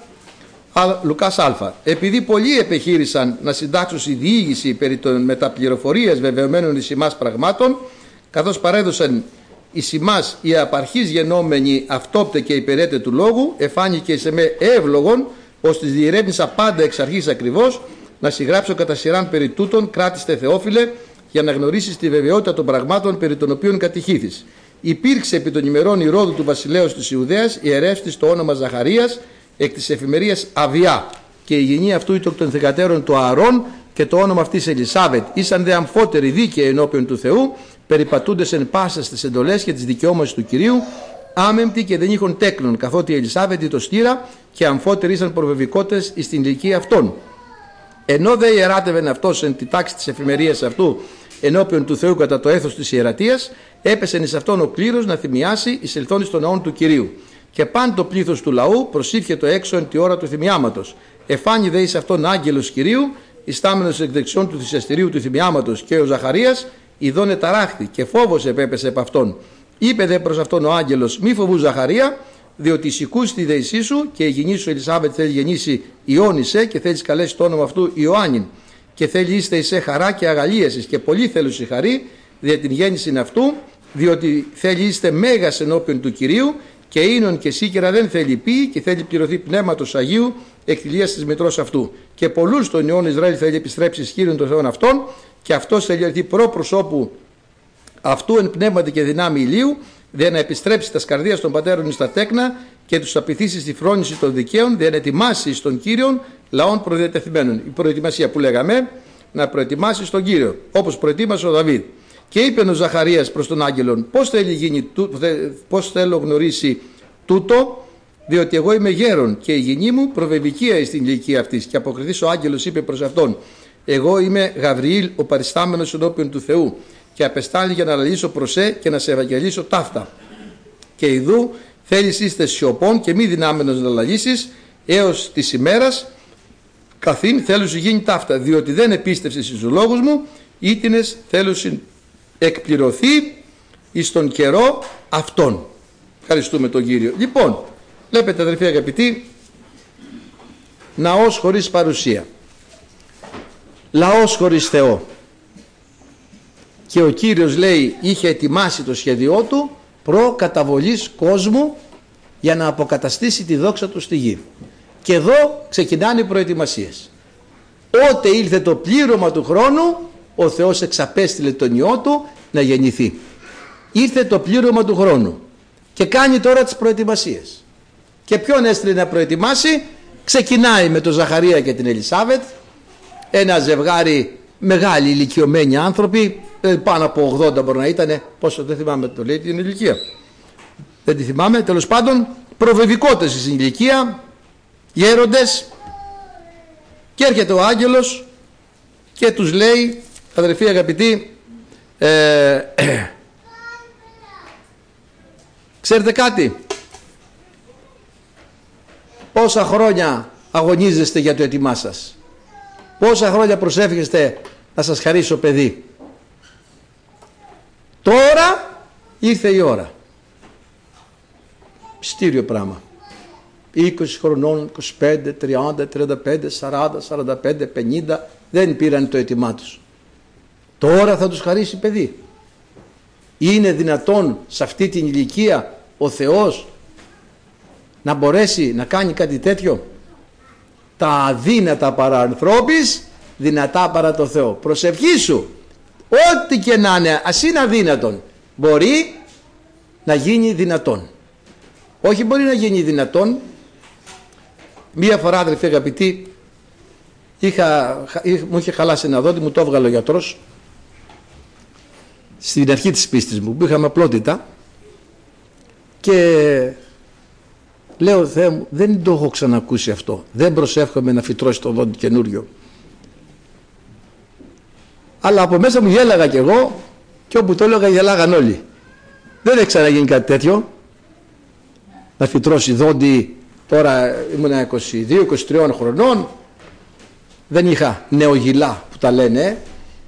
Λουκάς α. Επειδή πολλοί επεχείρησαν να συντάξουν στη διήγηση περί των μεταπληροφορίες βεβαιωμένων εις ημάς πραγμάτων, καθώς παρέδωσαν εις ημάς οι απαρχής γενόμενοι αυτόπτε και υπερέτε του λόγου, εφάνηκε σε με εύλογον, ως της διερεύνησα πάντα εξ αρχής ακριβώς, να συγγράψω κατά σειράν περί τούτων, κράτηστε Θεόφιλε, για να γνωρίσεις τη βεβαιότητα των πραγμάτων περί των οποίων κατηχήθης. Υπήρξε επί των ημερών Ηρώδου του βασιλέως της Ιουδαίας ιερεύστης το όνομα Ζαχαρίας, εκ της εφημερίας Αβιά, και η γενή αυτού ήταν των θεκατέρων του Ααρών, και το όνομα αυτής Ελισάβετ. Ήσαν δε αμφότεροι δίκαιοι ενώπιον του Θεού, περιπατούντες εν πάσα στις εντολές και τις δικαιώμασες του Κυρίου, άμεμπτοι και δεν είχον τέκνον, καθότι η Ελισάβετ το στήρα, και αμφότεροι ήσαν προβεβικότες εις την ηλικία αυτών. Ενώ δε ιεράτευεν αυτός εν τη τάξη της εφημερίας αυτού ενώπιον του Θεού κατά το έθος της ιερατείας, έπεσεν εις αυτόν ο κλήρος να θυμιάσει εις ελθόν εις των ναών του Κυρίου. Και παν το πλήθος του λαού προσήφιε έξω εν τη ώρα του θυμιάματος. Εφάνει δε εις αυτόν άγγελος Κυρίου, ιστάμενος εκ δεξιών του θυσιαστηρίου του θυμιάματος, και ο Ζαχαρίας ειδώνε ταράχτη, και φόβος επέπεσε επ' αυτόν. Είπε δε προς αυτόν ο άγγελος: μη φοβού Ζαχαρία, διότι σηκούς τη δεησή σου, και η γεννή σου Ελισάβετ θέλει γεννήσει Ιόνισε, και θέλει καλέσει το όνομα αυτού Ιωάννην. Και θέλει είστε εισέ χαρά και αγαλίασης, και πολύ θέλουσι χαρή δια την γέννηση αυτού, διότι θέλει είστε μέγας ενώπιον του Κυρίου, και ίνον και σίκερα δεν θέλει πει, και θέλει πληρωθεί πνεύματος Αγίου εκθυλίας της μητρός αυτού. Και πολλούς των ιών Ισραήλ θέλει επιστρέψει ισχύρων των Θεών αυτών, και αυτός θέλει έρθει προ προσώπου αυτού εν πνεύματι και δυνάμει ηλίου, δια να επιστρέψει τα σκαρδίας των πατέρων εις τα τέκνα, και τους απειθήσει στη φρόνηση των δικαίων, δια να ετοιμάσει στον Κύριον λαών προδιατεθειμένων. Η προετοιμασία που λέγαμε, να προετοιμάσει τον Κύριο, όπως προετοίμασε ο Δαβίδ. Και είπε ο Ζαχαρίας προς τον άγγελον: πώς θέλω γνωρίσει τούτο, διότι εγώ είμαι γέρον και η γενή μου προβεβικία στην ηλικία αυτής. Και αποκριθής ο άγγελος είπε προς αυτόν: εγώ είμαι Γαβριήλ, ο παριστάμενος ενώπιον του Θεού, και απεστάλλει για να λαλήσω προσέ και να σε ευαγγελίσω ταύτα. Και ιδού θέλεις είστε σιωπών και μη δυνάμενος να λαλήσεις, έως της ημέρας καθήν θέλουσι γίνει ταύτα, διότι δεν επίστευσες στους λόγους μου, ήτινες θέλουσι εκπληρωθεί εις τον καιρό αυτόν. Ευχαριστούμε τον Κύριο. Λοιπόν, βλέπετε αδερφοί αγαπητοί, ναός χωρίς παρουσία, λαός χωρίς Θεό, και ο Κύριος λέει είχε ετοιμάσει το σχέδιό του προ καταβολής κόσμου για να αποκαταστήσει τη δόξα του στη γη. Και εδώ ξεκινάνε οι προετοιμασίες. Ότε ήλθε το πλήρωμα του χρόνου, ο Θεός εξαπέστειλε τον Υιό του να γεννηθεί. Ήρθε το πλήρωμα του χρόνου και κάνει τώρα τις προετοιμασίες. Και ποιον έστειλε να προετοιμάσει? Ξεκινάει με τον Ζαχαρία και την Ελισάβετ, ένα ζευγάρι μεγάλοι ηλικιωμένοι άνθρωποι, πάνω από 80 μπορεί να ήταν, πόσο δεν θυμάμαι το λέει την ηλικία, δεν τη θυμάμαι, τέλος πάντων προβεβικότες στην ηλικία, γέροντες, και έρχεται ο άγγελος και τους λέει, αδερφοί αγαπητοί, Ξέρετε κάτι? Πόσα χρόνια αγωνίζεστε για το έτοιμά σας? Πόσα χρόνια προσεύχεστε να σας χαρίσω παιδί? Τώρα ήρθε η ώρα. Μυστήριο πράγμα. 20 χρονών, 25, 30, 35, 40, 45, 50 δεν πήραν το έτοιμά τους. Τώρα θα τους χαρίσει παιδί. Είναι δυνατόν σε αυτή την ηλικία ο Θεός να μπορέσει να κάνει κάτι τέτοιο? Τα αδύνατα παρά ανθρώπης, δυνατά παρά το Θεό. Προσευχή σου, ό,τι και να είναι, ας είναι αδύνατον, μπορεί να γίνει δυνατόν. Όχι μπορεί να γίνει δυνατόν. Μία φορά, αδελφοί αγαπητοί, μου είχε χαλάσει ένα δόντι, μου το έβγαλε ο γιατρός στην αρχή της πίστης μου, που είχαμε απλότητα, και λέω, Θεέ μου, δεν το έχω ξανακούσει αυτό, δεν προσεύχομαι να φυτρώσει το δόντι καινούριο. Αλλά από μέσα μου γέλαγα κι εγώ, και όπου το έλεγα γελάγαν όλοι. Δεν έχει ξαναγίνει κάτι τέτοιο, να φυτρώσει δόντι. Τώρα ήμουν 22-23 χρονών, δεν είχα νεογυλά που τα λένε.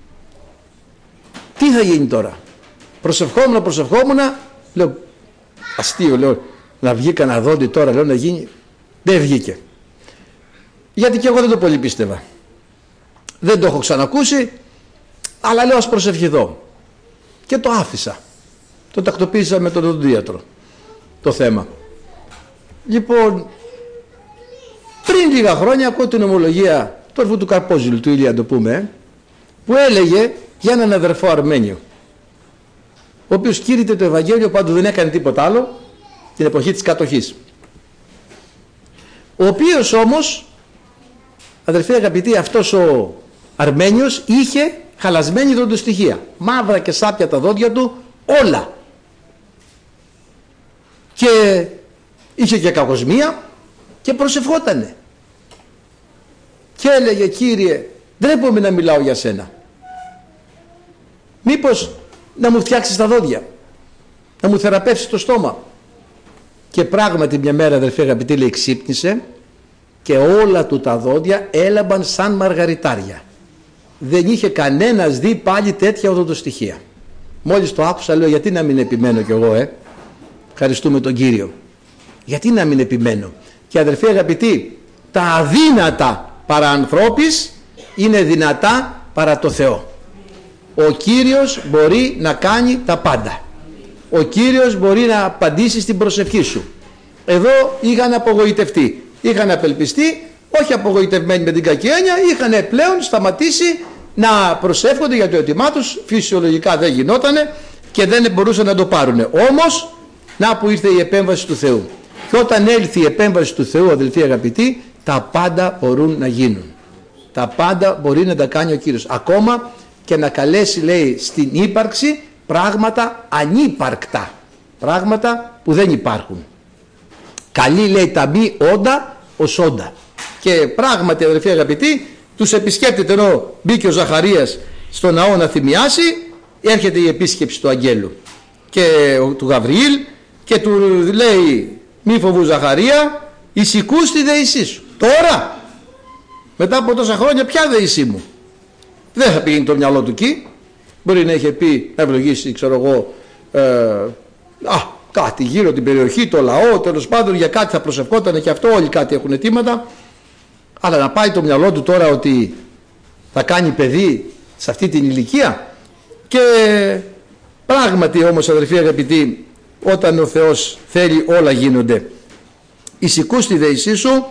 Τι θα γίνει τώρα? Προσευχόμουν, λέω, αστείο, λέω, να βγει κανένα δόντι τώρα, λέω, να γίνει. Δεν βγήκε. Γιατί και εγώ δεν το πολύ πίστευα. Δεν το έχω ξανακούσει, αλλά λέω, ας προσευχηθώ. Και το άφησα. Το τακτοποίησα με τον οδοντίατρο το θέμα. Λοιπόν, πριν λίγα χρόνια ακούω την ομολογία του αδερφού του Καρπόζηλου, του Ηλία, το πούμε, που έλεγε για έναν αδερφό Αρμένιο, ο οποίος κήρυτε το Ευαγγέλιο, πάντως δεν έκανε τίποτα άλλο την εποχή της κατοχής, ο οποίος όμως, αδερφοί αγαπητοί, αυτός ο Αρμένιος είχε χαλασμένη δοντοστοιχεία, μαύρα και σάπια τα δόντια του όλα, και είχε και κακοσμία και προσευχότανε και έλεγε, Κύριε, ντρέπομαι να μιλάω για σένα, μήπως να μου φτιάξεις τα δόντια, να μου θεραπεύσεις το στόμα. Και πράγματι μια μέρα, αδερφοί αγαπητοί, λέει, ξύπνησε και όλα του τα δόντια έλαμπαν σαν μαργαριτάρια. Δεν είχε κανένας δει πάλι τέτοια οδοντοστοιχεία. Μόλις το άκουσα, λέω, γιατί να μην επιμένω κι εγώ, ευχαριστούμε τον Κύριο. Γιατί να μην επιμένω? Και αδερφοί αγαπητοί, τα αδύνατα παρά ανθρώπης είναι δυνατά παρά το Θεό. Ο Κύριος μπορεί να κάνει τα πάντα. Ο Κύριος μπορεί να απαντήσει στην προσευχή σου. Εδώ είχαν απογοητευτεί, είχαν απελπιστεί, όχι απογοητευμένοι με την κακή έννοια, είχαν πλέον σταματήσει να προσεύχονται για το αίτημά τους, φυσιολογικά δεν γινότανε και δεν μπορούσαν να το πάρουνε. Όμως, να που ήρθε η επέμβαση του Θεού. Και όταν έλθει η επέμβαση του Θεού, αδελφοί αγαπητοί, τα πάντα μπορούν να γίνουν. Τα πάντα μπορεί να τα κάνει ο Κύριος. Ακόμα και να καλέσει, λέει, στην ύπαρξη πράγματα ανύπαρκτα. Πράγματα που δεν υπάρχουν. Καλή, λέει, τα μη όντα ως όντα. Και πράγματι, αδελφοί αγαπητοί, τους επισκέπτεται, ενώ μπήκε ο Ζαχαρίας στο ναό να θυμιάσει, έρχεται η επίσκεψη του αγγέλου και του Γαβριήλ και του λέει, μη φοβού Ζαχαρία, εισηκούς τη δεησή σου. Τώρα, μετά από τόσα χρόνια, ποια δεησή μου? Δεν θα πήγαινε το μυαλό του εκεί. Μπορεί να είχε πει, να ευλογήσει, ξέρω εγώ, κάτι γύρω την περιοχή, το λαό, τέλος πάντων, για κάτι θα προσευχότανε και αυτό, όλοι κάτι έχουν αιτήματα. Αλλά να πάει το μυαλό του τώρα ότι θα κάνει παιδί σε αυτή την ηλικία? Και πράγματι όμως, αδελφοί αγαπητοί, όταν ο Θεός θέλει, όλα γίνονται. Εισηκούς τη δεησή σου,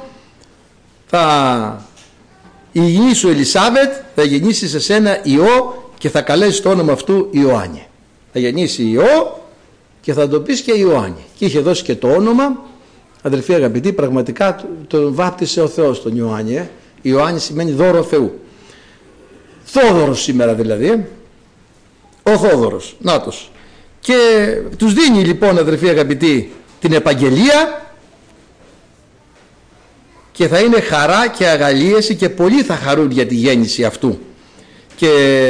η γη σου Ελισάβετ θα γεννήσει σε σένα Υιό και θα καλέσει το όνομα αυτού Ιωάννη. Θα γεννήσει Υιό και θα το πεις και Ιωάννη. Και είχε δώσει και το όνομα, αδελφοί αγαπητοί, πραγματικά τον βάπτισε ο Θεός τον Ιωάννη. Ιωάννη σημαίνει δώρο Θεού. Θόδωρος σήμερα δηλαδή, ο Θόδωρος, νάτος. Και τους δίνει λοιπόν, αδελφοί αγαπητοί, την επαγγελία και θα είναι χαρά και αγαλίαση και πολλοί θα χαρούν για τη γέννηση αυτού. Και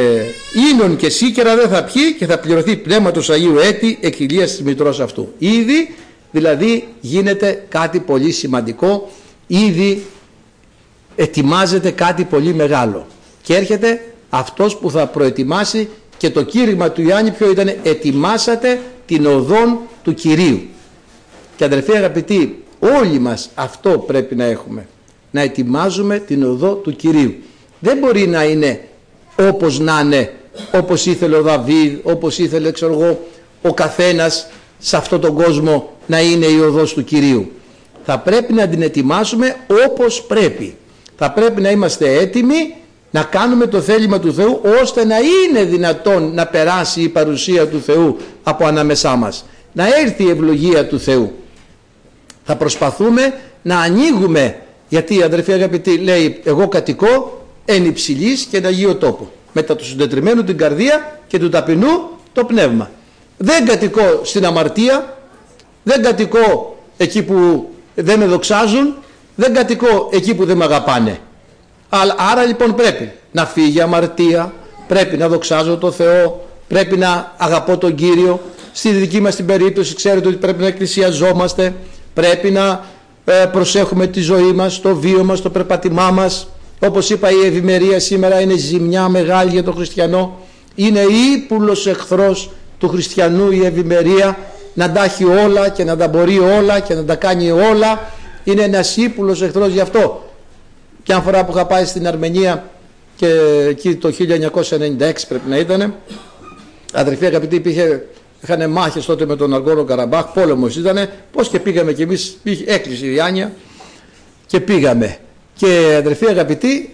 ίνον και σίκερα δεν θα πιει και θα πληρωθεί πνεύματος Αγίου έτη εκχυλίας της μητρός αυτού. Ήδη δηλαδή γίνεται κάτι πολύ σημαντικό, ήδη ετοιμάζεται κάτι πολύ μεγάλο και έρχεται αυτός που θα προετοιμάσει. Και το κήρυγμα του Ιωάννη ποιο ήταν? Ετοιμάσατε την οδόν του Κυρίου. Και αδερφοί αγαπητοί, όλοι μας αυτό πρέπει να έχουμε, να ετοιμάζουμε την οδό του Κυρίου. Δεν μπορεί να είναι όπως να είναι, όπως ήθελε ο Δαβίδ, όπως ήθελε ο καθένας σε αυτόν τον κόσμο να είναι η οδός του Κυρίου. Θα πρέπει να την ετοιμάσουμε όπως πρέπει. Θα πρέπει να είμαστε έτοιμοι να κάνουμε το θέλημα του Θεού, ώστε να είναι δυνατόν να περάσει η παρουσία του Θεού από ανάμεσά μας, να έρθει η ευλογία του Θεού. Θα προσπαθούμε να ανοίγουμε, γιατί αδερφοί αγαπητοί λέει, εγώ κατοικώ εν υψηλής και εν αγίο τόπο, μετά του συντετριμένου την καρδία και του ταπεινού το πνεύμα. Δεν κατοικώ στην αμαρτία, δεν κατοικώ εκεί που δεν με δοξάζουν, δεν κατοικώ εκεί που δεν με αγαπάνε. Άρα λοιπόν πρέπει να φύγει η αμαρτία, πρέπει να δοξάζω το Θεό, πρέπει να αγαπώ τον Κύριο. Στη δική μας την περίπτωση ξέρετε ότι πρέπει να εκκλησιαζόμαστε, πρέπει να προσέχουμε τη ζωή μας, το βίο μας, το περπατημά μας. Όπως είπα, η ευημερία σήμερα είναι ζημιά μεγάλη για τον χριστιανό. Είναι ύπουλος εχθρός του χριστιανού η ευημερία, να τα έχει όλα και να τα μπορεί όλα και να τα κάνει όλα. Είναι ένας ύπουλος εχθρός. Γι' αυτό και μια φορά που είχα πάει στην Αρμενία και εκεί το 1996 πρέπει να ήταν, αδερφοί αγαπητοί, είχαν μάχες τότε με τον Ναγκόρνο Καραμπάχ, πόλεμος ήτανε, πώς και πήγαμε κι εμείς, έκλεισε η Άνια και πήγαμε. Και αδερφοί αγαπητοί,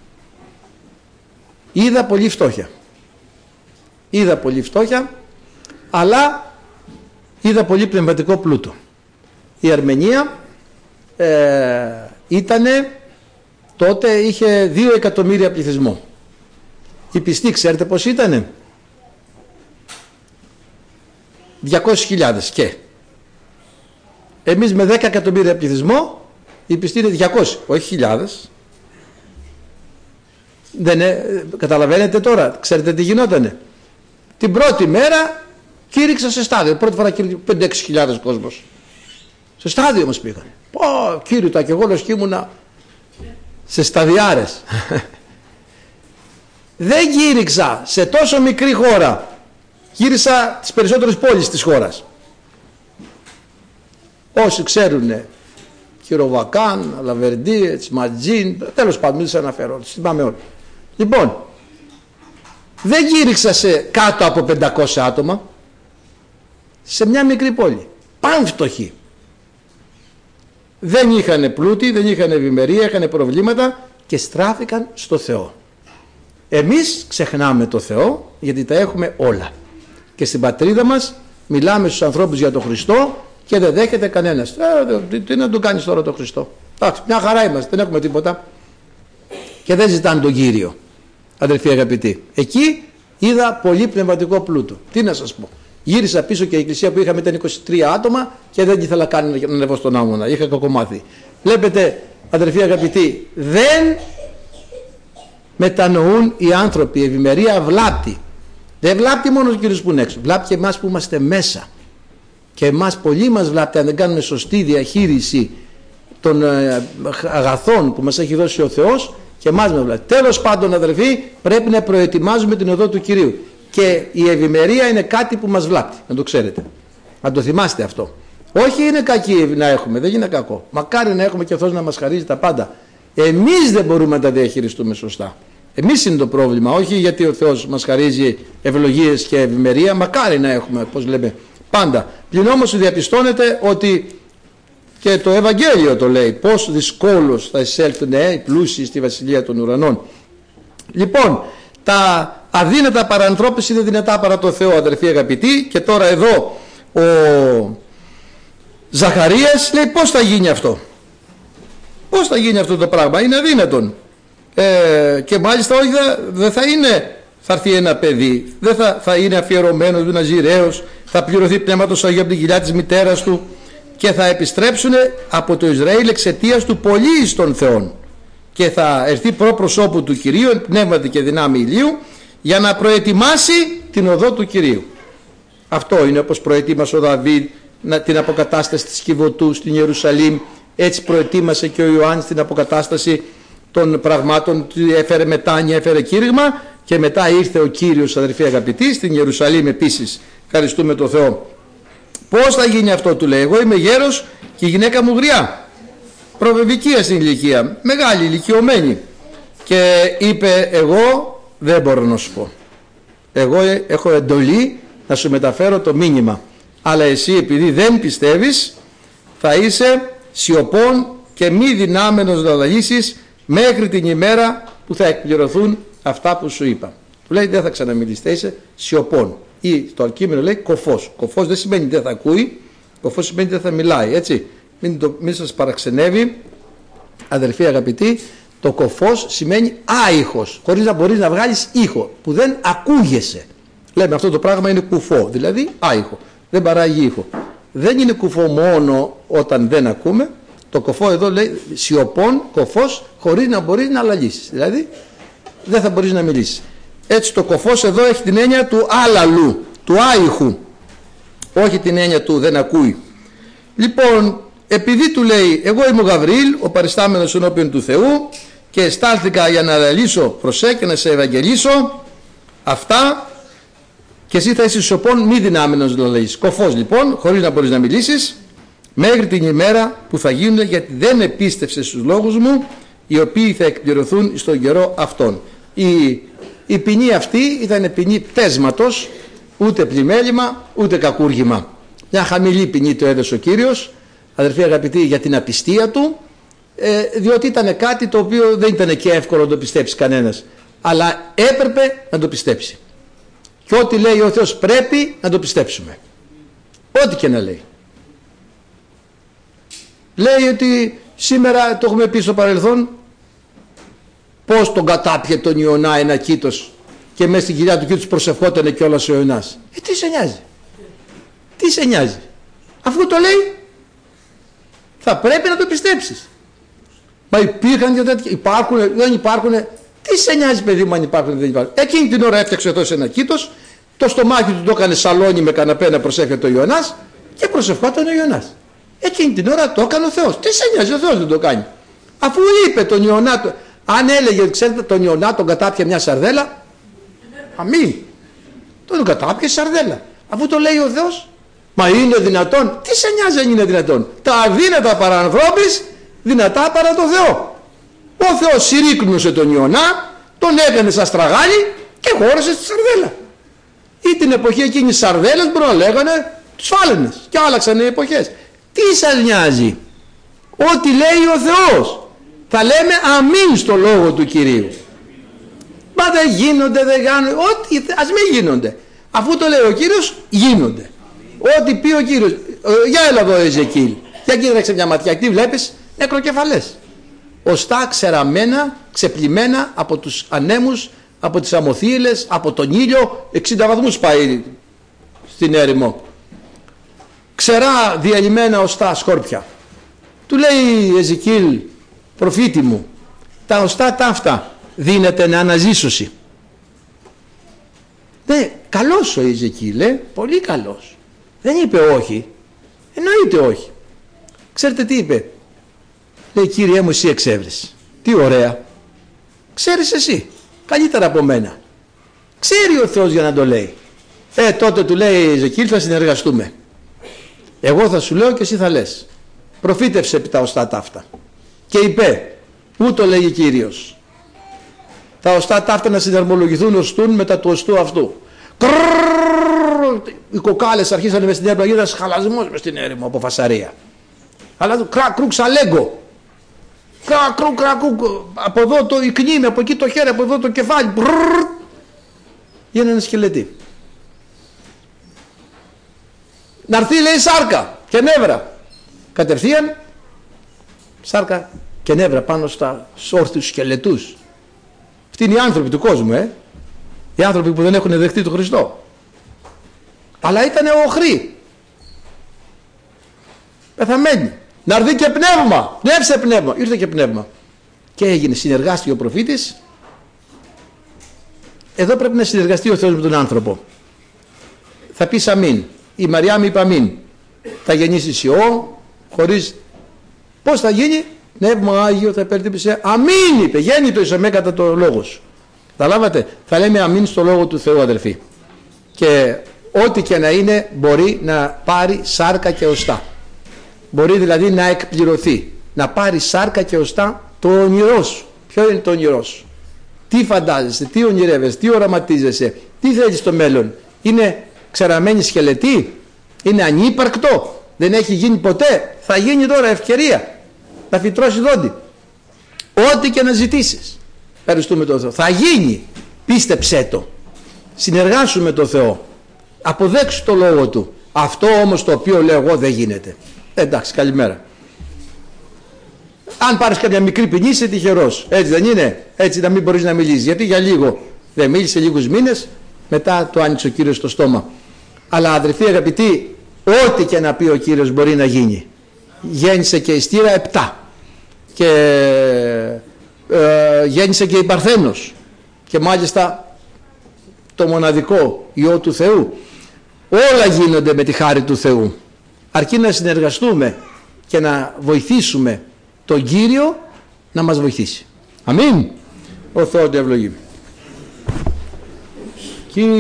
είδα πολύ φτώχεια. Είδα πολύ φτώχεια, αλλά είδα πολύ πνευματικό πλούτο. Η Αρμενία τότε είχε 2 εκατομμύρια πληθυσμό. Οι πιστοί ξέρετε πως ήτανε? 200.000 και. Εμείς με 10 εκατομμύρια πληθυσμό, οι πιστοί είναι 200, όχι χιλιάδες. Καταλαβαίνετε τώρα, ξέρετε τι γινότανε? Την πρώτη μέρα κήρυξα σε στάδιο, πρώτη φορά κήρυξα 5-6 κόσμος. Σε στάδιο μας πήγανε. Κήρυτα και εγώ λες και ήμουνα σε σταδιάρες. Δεν γύριξα σε τόσο μικρή χώρα, γύρισα τις περισσότερες πόλεις της χώρας. Όσοι ξέρουνε, Κυροβακάν, Λαβερντί, Τσματζίν, τέλος πάντων, μην σας αναφέρω, τις θυμάμαι όλοι. Λοιπόν, δεν γύριξα σε κάτω από 500 άτομα, σε μια μικρή πόλη, πανφτωχή. Δεν είχαν πλούτη, δεν είχαν ευημερία, είχαν προβλήματα και στράφηκαν στο Θεό. Εμείς ξεχνάμε το Θεό γιατί τα έχουμε όλα. Και στην πατρίδα μας μιλάμε στους ανθρώπους για τον Χριστό και δεν δέχεται κανένας. Τι να τον κάνεις τώρα τον Χριστό? Εντάξει, μια χαρά είμαστε, δεν έχουμε τίποτα. Και δεν ζητάνε τον Κύριο, αδελφοί αγαπητοί. Εκεί είδα πολύ πνευματικό πλούτο. Τι να σας πω. Γύρισα πίσω και η εκκλησία που είχαμε ήταν 23 άτομα και δεν ήθελα καν να ανεβώ στον άμμονα. Είχα κακομάθει. Βλέπετε, αδελφοί αγαπητοί, δεν μετανοούν οι άνθρωποι. Η ευημερία βλάπτει. Δεν βλάπτει μόνο τους κύριους που είναι έξω. Βλάπτει και εμάς που είμαστε μέσα. Και εμάς πολύ μας βλάπτει αν δεν κάνουμε σωστή διαχείριση των αγαθών που μας έχει δώσει ο Θεός και εμάς με βλάπτει. Τέλος πάντων, αδελφοί, πρέπει να προετοιμάζουμε την οδό του Κυρίου. Και η ευημερία είναι κάτι που μας βλάπτει, να το ξέρετε. Να το θυμάστε αυτό. Όχι είναι κακή να έχουμε, δεν είναι κακό. Μακάρι να έχουμε και αυτός να μας χαρίζει τα πάντα. Εμείς δεν μπορούμε να τα διαχειριστούμε σωστά. Εμείς είναι το πρόβλημα, όχι γιατί ο Θεός μας χαρίζει ευλογίες και ευημερία. Μακάρι να έχουμε, πώς λέμε, πάντα. Πλην όμως διαπιστώνεται ότι και το Ευαγγέλιο το λέει, πώς δυσκόλως θα εισέλθουν οι πλούσιοι στη Βασιλεία των Ουρανών. Λοιπόν, τα αδύνατα παρανθρώπους είναι δυνατά παρά το Θεό, αδερφοί αγαπητοί. Και τώρα εδώ ο Ζαχαρίας λέει πώς θα γίνει αυτό. Πώς θα γίνει αυτό το πράγμα, είναι αδύνατον. Και μάλιστα όχι, δεν θα είναι, θα έρθει ένα παιδί, δεν θα είναι αφιερωμένος του Ναζιραίος, θα πληρωθεί πνεύματος Αγίου από την κοιλιά της μητέρας του και θα επιστρέψουν από το Ισραήλ εξαιτίας του πολύ εις των Θεών. Και θα έρθει προ προσώπου του Κυρίου εν πνεύματι και δυνάμει ηλίου για να προετοιμάσει την οδό του Κυρίου. Αυτό είναι όπως προετοίμασε ο Δαβίδ την αποκατάσταση της Κιβωτού στην Ιερουσαλήμ, έτσι προετοίμασε και ο Ιωάννης την αποκατάσταση των πραγμάτων, έφερε μετάνοια, έφερε κήρυγμα και μετά ήρθε ο Κύριος, αδερφοί αγαπητοί, στην Ιερουσαλήμ επίσης. Ευχαριστούμε τον Θεό. Πώς θα γίνει αυτό, του λέει, εγώ είμαι γέρος και η γυναίκα μου γριά, προβεβικία στην ηλικία, μεγάλη, ηλικιωμένη, και είπε, εγώ δεν μπορώ να σου πω, εγώ έχω εντολή να σου μεταφέρω το μήνυμα, αλλά εσύ επειδή δεν πιστεύεις θα είσαι σιωπών και μη δυνάμενος να λαλήσεις μέχρι την ημέρα που θα εκπληρωθούν αυτά που σου είπα. Του λέει δεν θα ξαναμιλήσει, θα είσαι σιωπών, ή στο κείμενο λέει κωφός. Κωφός δεν σημαίνει δεν θα ακούει, κωφός σημαίνει δεν θα μιλάει, έτσι. Μην σας παραξενεύει, αδερφοί αγαπητοί, το κωφός σημαίνει άϊχος, χωρίς να μπορείς να βγάλεις ήχο, που δεν ακούγεσαι. Λέμε αυτό το πράγμα είναι κουφό, δηλαδή άϊχο, δεν παράγει ήχο. Δεν είναι κουφό μόνο όταν δεν ακούμε, το κωφό εδώ λέει σιωπών, κωφός, χωρίς να μπορείς να λαλήσεις, δηλαδή δεν θα μπορείς να μιλήσεις. Έτσι το κωφός εδώ έχει την έννοια του άλαλου, του άϊχου, όχι την έννοια του δεν ακούει. Λοιπόν, επειδή του λέει εγώ είμαι ο Γαβριήλ, ο παριστάμενος ενώπιον του Θεού, και εστάλθηκα για να λαλήσω προσέ και να σε ευαγγελίσω αυτά, και εσύ θα είσαι σιωπών μη δυνάμενος να λαλήσεις. Κωφός λοιπόν, χωρίς να μπορείς να μιλήσεις, μέχρι την ημέρα που θα γίνουν, γιατί δεν επίστευσες στους λόγους μου, οι οποίοι θα εκπληρωθούν στον καιρό αυτόν. Η ποινή αυτή ήταν ποινή πτέσματος, ούτε πλημέλημα ούτε κακούργημα. Μια χαμηλή ποινή το έδωσε ο Κύριος, αδερφοί αγαπητοί, για την απιστία του, διότι ήταν κάτι το οποίο δεν ήταν και εύκολο να το πιστέψει κανένας, αλλά έπρεπε να το πιστέψει. Και ό,τι λέει ο Θεός πρέπει να το πιστέψουμε, ό,τι και να λέει. Λέει ότι σήμερα, το έχουμε πει στο παρελθόν, πως τον κατάπιε τον Ιωνά ένα κήτος και μέσα στην κοιλιά του κήτους προσευχότανε κιόλας ο Ιωνάς. Τι σε νοιάζει, τι σε νοιάζει, αφού το λέει θα πρέπει να το πιστέψεις. Μα υπήρχαν και τέτοια, υπάρχουν, δεν υπάρχουν, τι σε νοιάζει παιδί μου αν υπάρχουν δεν υπάρχουν. Εκείνη την ώρα έφτιαξε εδώ σε ένα κήτος, το στομάχι του το έκανε σαλόνι με καναπέ να προσεύχεται ο Ιωνάς και προσευχόταν ο Ιωνάς. Εκείνη την ώρα το έκανε ο Θεός. Τι σε νοιάζει, ο Θεός δεν το κάνει. Αφού είπε τον Ιωνά, αν έλεγε ξέρετε τον Ιωνά τον κατάπιε μια σαρδέλα, αμήν, τον κατάπιε σαρδέλα. Αφού το λέει ο Θεός, μα είναι δυνατόν, τι σε νοιάζει αν είναι δυνατόν. Τα αδύνατα παρά ανθρώπης, δυνατά παρά το Θεό. Ο Θεός συρρίκνωσε τον Ιωνά, τον έκανε σαν στραγάλι και χώρεσε στη σαρδέλα. Ή την εποχή εκείνη οι σαρδέλες μπορούν να λέγανε τους φάλαινες και άλλαξαν οι εποχές. Τι σας νοιάζει, ό,τι λέει ο Θεός θα λέμε αμήν στο λόγο του Κυρίου. Μα δεν γίνονται, δεν κάνουν, ό,τι, ας μην γίνονται. Αφού το λέει ο Κύριος γίνονται. Ό,τι πει ο Κύριος. Για έλα εδώ Εζεκίλ, για κοίταξε μια ματιά, τι βλέπεις, νεκροκεφαλές, οστά ξεραμένα, ξεπλημμένα από τους ανέμους, από τις αμοθύελες, από τον ήλιο, 60 βαθμούς πάει στην έρημο, ξερά διαλυμένα οστά σκόρπια. Του λέει Εζεκίλ, προφήτη μου, τα οστά ταύτα δίνεται να αναζήσωση. Ναι, καλός ο Εζεκίλ, πολύ καλός, δεν είπε όχι, εννοείται όχι. Ξέρετε τι είπε, λέει Κύριέ μου εσύ εξέβρες, τι ωραία, ξέρεις εσύ καλύτερα από μένα, ξέρει ο Θεός για να το λέει. Τότε του λέει Εζεκίλ θα συνεργαστούμε, εγώ θα σου λέω και εσύ θα λες. Προφήτευσε επί τα οστά ταύτα και είπε, ούτω λέγει Κύριος, τα οστά ταύτα να συναρμολογηθούν οστούν μετά του οστού αυτού. Οι κοκάλες αρχίσανε μες στην έρημο, γίνεται ένας χαλασμός μες στην έρημο από φασαρία. Αλλά κρακρού ξαλέγκο, κρακρού κρακρού, από εδώ το οικνίμι, από εκεί το χέρι, από εδώ το κεφάλι, γίνανε σκελετή. Να έρθει λέει σάρκα και νεύρα, κατευθείαν σάρκα και νεύρα πάνω στα όρθιους σκελετούς. Αυτοί είναι οι άνθρωποι του κόσμου, οι άνθρωποι που δεν έχουν δεχτεί τον Χριστό, αλλά ήταν οχροί, πεθαμένοι. Να έρθει και πνεύμα, πνεύσε πνεύμα, ήρθε και πνεύμα και έγινε, συνεργάστηκε ο προφήτης, Εδώ πρέπει να συνεργαστεί ο Θεός με τον άνθρωπο. Θα πεις αμήν. Η Μαριάμ είπε αμήν. Θα γεννήσεις Υιό, χωρίς... Πώς θα γίνει? Πνεύμα Άγιο θα περτύπησε. Αμήν είπε. Γέννητο εις εμέ κατά το λόγο σου. Καταλάβατε? Θα λέμε αμήν στο λόγο του Θεού, αδελφοί. Και ό,τι και να είναι μπορεί να πάρει σάρκα και οστά. Μπορεί δηλαδή να εκπληρωθεί. Να πάρει σάρκα και οστά το όνειρό σου. Ποιο είναι το όνειρό σου? Τι φαντάζεσαι, τι ονειρεύεσαι, τι οραματίζεσαι, τι θέλεις στο μέλλον? Είναι ξεραμένη σκελετή? Είναι ανύπαρκτο? Δεν έχει γίνει ποτέ? Θα γίνει τώρα, ευκαιρία να φυτρώσει δόντι. Ό,τι και να ζητήσεις, ευχαριστούμε τον Θεό, θα γίνει. Πίστεψέ το. Συνεργάσου με τον Θεό. Αποδέξου το λόγο του. Αυτό όμως το οποίο λέω εγώ δεν γίνεται. Εντάξει, καλημέρα. Αν πάρεις κάποια μικρή ποινή είσαι τυχερός. Έτσι δεν είναι? Έτσι να μην μπορείς να μιλήσεις. Γιατί για λίγο δεν μίλησε, λίγους μήνες, μετά το άνοιξε ο Κύριος στο στόμα. Αλλά αδερφοί αγαπητοί, ό,τι και να πει ο Κύριος μπορεί να γίνει. Γέννησε και η στήρα 7 και γέννησε και η Παρθένος και μάλιστα το μοναδικό Υιό του Θεού. Όλα γίνονται με τη χάρη του Θεού, αρκεί να συνεργαστούμε και να βοηθήσουμε τον Κύριο να μας βοηθήσει. Αμήν. Ο Θεός ευλογεί.